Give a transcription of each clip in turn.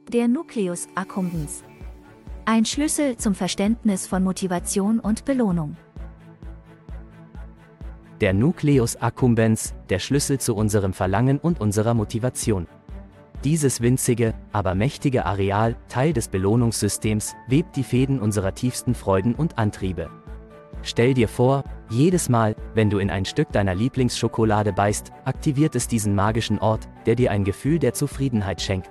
Der Nucleus accumbens. Ein Schlüssel zum Verständnis von Motivation und Belohnung. Der Nucleus accumbens, der Schlüssel zu unserem Verlangen und unserer Motivation. Dieses winzige, aber mächtige Areal, Teil des Belohnungssystems, webt die Fäden unserer tiefsten Freuden und Antriebe. Stell dir vor, jedes Mal, wenn du in ein Stück deiner Lieblingsschokolade beißt, aktiviert es diesen magischen Ort, der dir ein Gefühl der Zufriedenheit schenkt.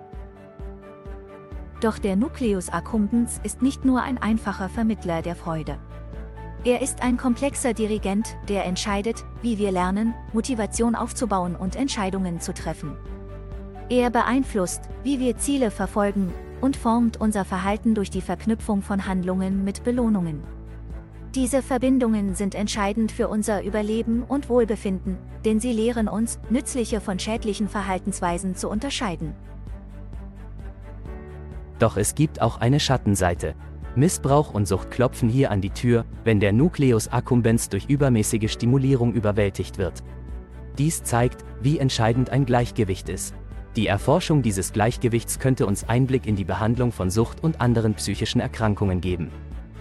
Doch der Nucleus accumbens ist nicht nur ein einfacher Vermittler der Freude. Er ist ein komplexer Dirigent, der entscheidet, wie wir lernen, Motivation aufzubauen und Entscheidungen zu treffen. Er beeinflusst, wie wir Ziele verfolgen, und formt unser Verhalten durch die Verknüpfung von Handlungen mit Belohnungen. Diese Verbindungen sind entscheidend für unser Überleben und Wohlbefinden, denn sie lehren uns, nützliche von schädlichen Verhaltensweisen zu unterscheiden. Doch es gibt auch eine Schattenseite. Missbrauch und Sucht klopfen hier an die Tür, wenn der Nucleus accumbens durch übermäßige Stimulierung überwältigt wird. Dies zeigt, wie entscheidend ein Gleichgewicht ist. Die Erforschung dieses Gleichgewichts könnte uns Einblick in die Behandlung von Sucht und anderen psychischen Erkrankungen geben.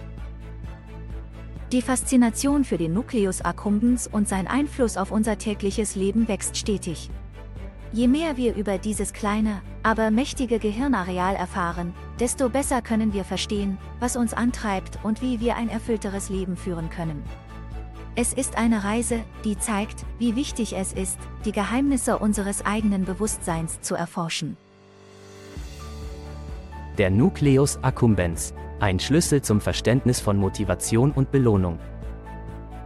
Die Faszination für den Nucleus accumbens und sein Einfluss auf unser tägliches Leben wächst stetig. Je mehr wir über dieses kleine, aber mächtige Gehirnareal erfahren, desto besser können wir verstehen, was uns antreibt und wie wir ein erfüllteres Leben führen können. Es ist eine Reise, die zeigt, wie wichtig es ist, die Geheimnisse unseres eigenen Bewusstseins zu erforschen. Der Nucleus accumbens, ein Schlüssel zum Verständnis von Motivation und Belohnung.